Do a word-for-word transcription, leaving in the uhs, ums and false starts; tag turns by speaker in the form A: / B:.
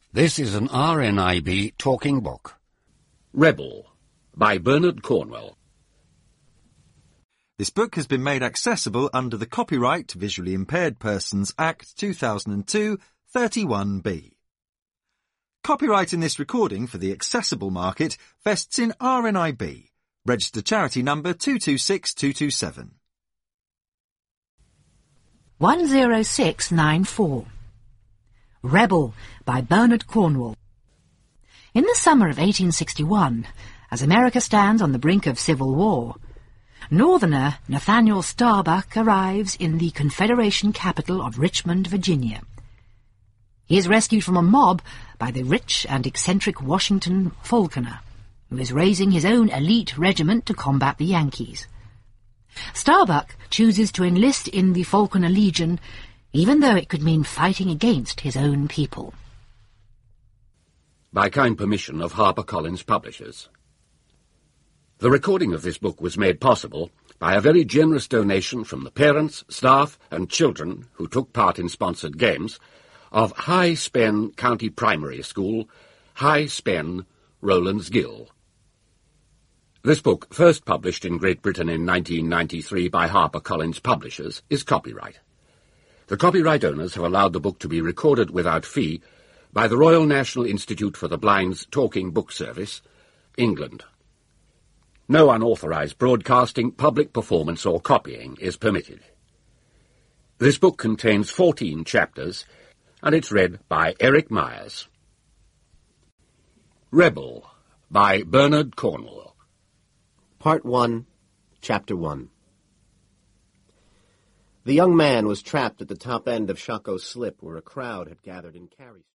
A: This is an R N I B talking book.
B: Rebel by Bernard Cornwell.
C: This book has been made accessible under the Copyright Visually Impaired Persons Act two thousand two, thirty-one B. Copyright in this recording for the accessible market vests in R N I B, registered charity number two two six two two seven.
D: one zero six nine four. Rebel by Bernard Cornwell. In the summer of eighteen sixty-one, as America stands on the brink of civil war, Northerner Nathaniel Starbuck arrives in the Confederation capital of Richmond, Virginia. He is rescued from a mob by the rich and eccentric Washington Falconer, who is raising his own elite regiment to combat the Yankees. Starbuck chooses to enlist in the Falconer Legion, even though it could mean fighting against his own people.
B: By kind permission of HarperCollins Publishers. The recording of this book was made possible by a very generous donation from the parents, staff and children who took part in sponsored games of High Spen County Primary School, High Spen, Rowlands Gill. This book, first published in Great Britain in nineteen ninety-three by HarperCollins Publishers, is copyright. The copyright owners have allowed the book to be recorded without fee by the Royal National Institute for the Blind's Talking Book Service, England. No unauthorized broadcasting, public performance or copying is permitted. This book contains fourteen chapters, and it's read by Eric Myers. Rebel by Bernard Cornwell.
E: Part one, Chapter one. The young man was trapped at the top end of Shockoe Slip, where a crowd had gathered in Carey Street.